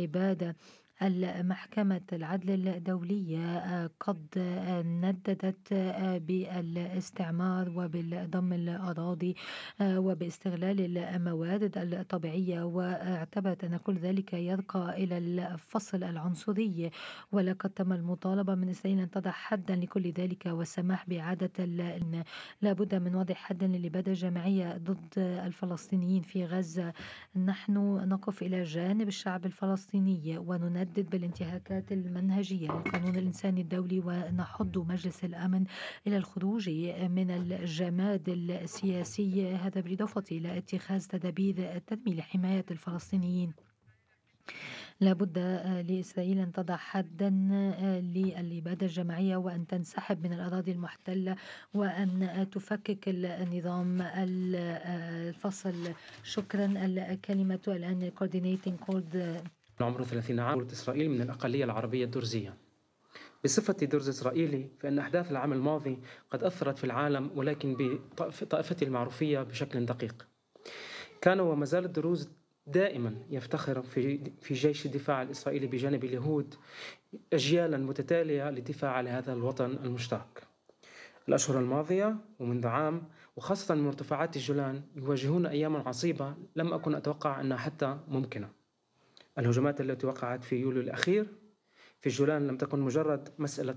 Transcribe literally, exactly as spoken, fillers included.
عبادة. المحكمة العدل الدولية آه، قد آه، نددت آه، بالاستعمار وبالضم الأراضي آه، وباستغلال الموارد الطبيعية، واعتبرت أن كل ذلك يرقى إلى الفصل العنصري. ولقد تم المطالبة من إسرائيل أن تضع حدا لكل ذلك والسماح بإعادة ال- لابد من وضع حد للإبادة الجماعية ضد الفلسطينيين في غزة. نحن نقف إلى جانب الشعب الفلسطيني وندد بالانتهاكات المنهجية للقانون الإنساني الدولي، ونحض مجلس الأمن إلى الخروج من الجماد السياسي، هذا بالإضافة إلى اتخاذ تدابير التنمية لحماية الفلسطينيين. لابد لإسرائيل أن تضع حدا للإبادة الجماعية وأن تنسحب من الأراضي المحتلة وأن تفكك النظام الفصل. شكرا. الكلمة الآن coordinating called. عمره ثلاثين عام إسرائيل من الأقلية العربية الدرزية. بصفتي درز إسرائيلي فإن أحداث العام الماضي قد أثرت في العالم، ولكن بطائفتي المعروفية بشكل دقيق. كان وما زال الدروز دائما يفتخر في في جيش الدفاع الإسرائيلي بجانب اليهود أجيالا متتالية للدفاع على هذا الوطن المشترك. الأشهر الماضية ومنذ عام، وخاصة من مرتفعات الجولان، يواجهون أياما عصيبة لم أكن أتوقع أنها حتى ممكنة. الهجمات التي وقعت في يوليو الأخير في الجولان لم تكن مجرد مسألة